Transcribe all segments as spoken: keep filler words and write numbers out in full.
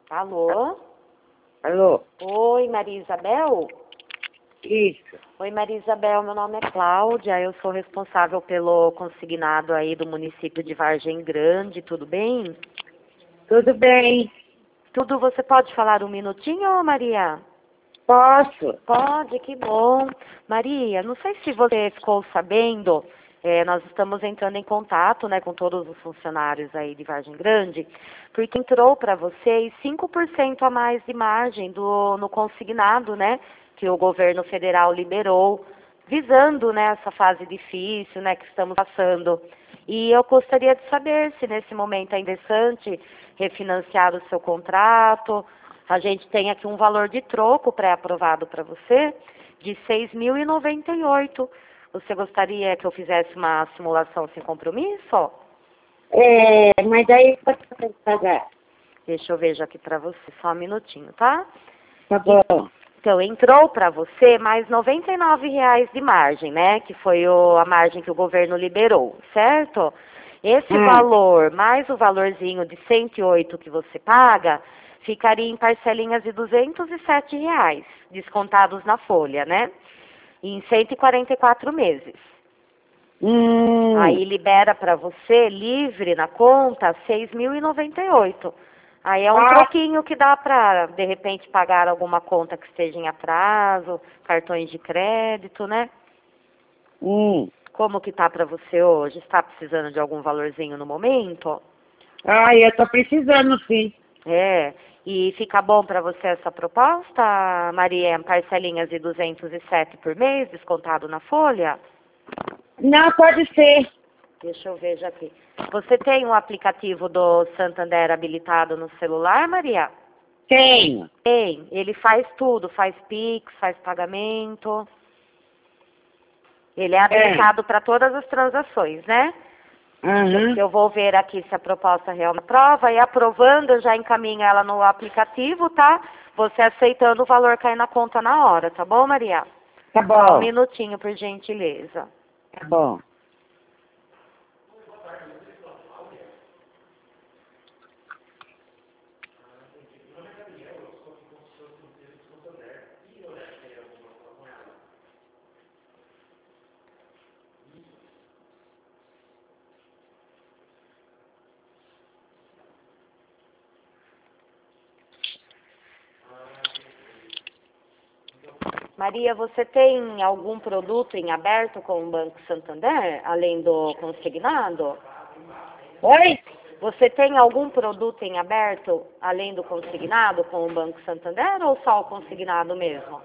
Alô? Alô? Oi, Maria Isabel? Isso. Oi, Maria Isabel, meu nome é Cláudia, eu sou responsável pelo consignado aí do município de Vargem Grande, tudo bem? Tudo bem? Tudo, você pode falar um minutinho, Maria? Posso? Pode, que bom. Maria, não sei se você ficou sabendo, é, nós estamos entrando em contato, né, com todos os funcionários aí de Vargem Grande, porque entrou para vocês cinco por cento a mais de margem do, no consignado, né, que o governo federal liberou, visando, né, essa fase difícil, né, que estamos passando. E eu gostaria de saber se nesse momento é interessante refinanciar o seu contrato. A gente tem aqui um valor de troco pré-aprovado para você de seis mil e noventa e oito. Você gostaria que eu fizesse uma simulação sem compromisso? É, mas aí quanto eu tenho que pagar? Deixa eu ver já aqui para você, só um minutinho, tá? Tá bom. Então, entrou para você mais noventa e nove reais de margem, né? Que foi o, a margem que o governo liberou, certo? Esse Hum. valor, mais o valorzinho de cento e oito que você paga, ficaria em parcelinhas de duzentos e sete reais, descontados na folha, né? Em cento e quarenta e quatro meses. Hum. Aí libera para você, livre na conta, seis mil e noventa e oito. Aí é um Ah. troquinho que dá para, de repente, pagar alguma conta que esteja em atraso, cartões de crédito, né? Hum. Como que tá para você hoje? Está precisando de algum valorzinho no momento? Ah, eu tô precisando, sim. É. E fica bom para você essa proposta, Maria? Parcelinhas de duzentos e sete por mês, descontado na folha? Não, pode ser. Deixa eu ver já aqui. Você tem um aplicativo do Santander habilitado no celular, Maria? Tenho. Tem. Ele faz tudo, faz Pix, faz pagamento. Ele é habilitado para todas as transações, né? Uhum. Eu vou ver aqui se a proposta realmente aprova, e aprovando eu já encaminho ela no aplicativo, tá? Você aceitando o valor cair na conta na hora, tá bom, Maria? Tá Só um bom. minutinho, por gentileza. Tá bom. Maria, você tem algum produto em aberto com o Banco Santander, além do consignado? Oi? Você tem algum produto em aberto, além do consignado, com o Banco Santander, ou só o consignado mesmo?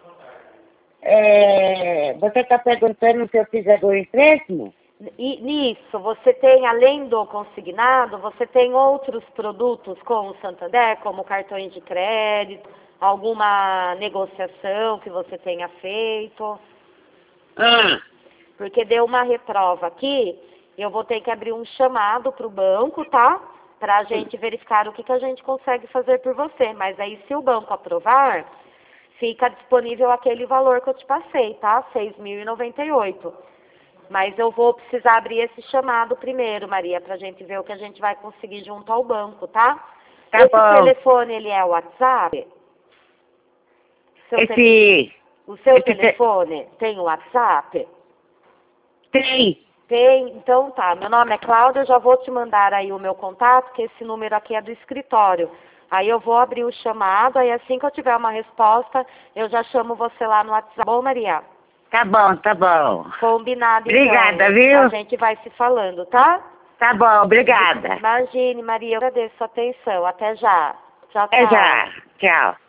É, você tá perguntando se eu fiz algum empréstimo? E nisso, você tem, além do consignado, você tem outros produtos com o Santander, como cartões de crédito, alguma negociação que você tenha feito? Ah. Porque deu uma reprova aqui, eu vou ter que abrir um chamado para o banco, tá? Para a gente verificar o que, que a gente consegue fazer por você. Mas aí, se o banco aprovar, fica disponível aquele valor que eu te passei, tá? seis mil e noventa e oito. Mas eu vou precisar abrir esse chamado primeiro, Maria, para a gente ver o que a gente vai conseguir junto ao banco, tá? Tá Esse bom. telefone, ele é o WhatsApp? Seu Esse... te- O seu esse te- telefone tem o WhatsApp? Tem. Tem, então tá. Meu nome é Cláudia, eu já vou te mandar aí o meu contato, que esse número aqui é do escritório. Aí eu vou abrir o chamado, aí assim que eu tiver uma resposta, eu já chamo você lá no WhatsApp. Bom, Maria? Tá bom, tá bom. Combinado, Obrigada, então. viu? A gente vai se falando, tá? Tá bom, obrigada. Imagine, Maria, eu agradeço a atenção. Até já. Tchau, Até tchau. já. Tchau.